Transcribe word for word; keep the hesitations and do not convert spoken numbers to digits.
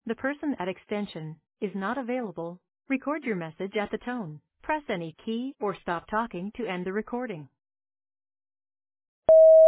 The person at extension is not available. Record your message at the tone. Press any key or stop talking to end the recording.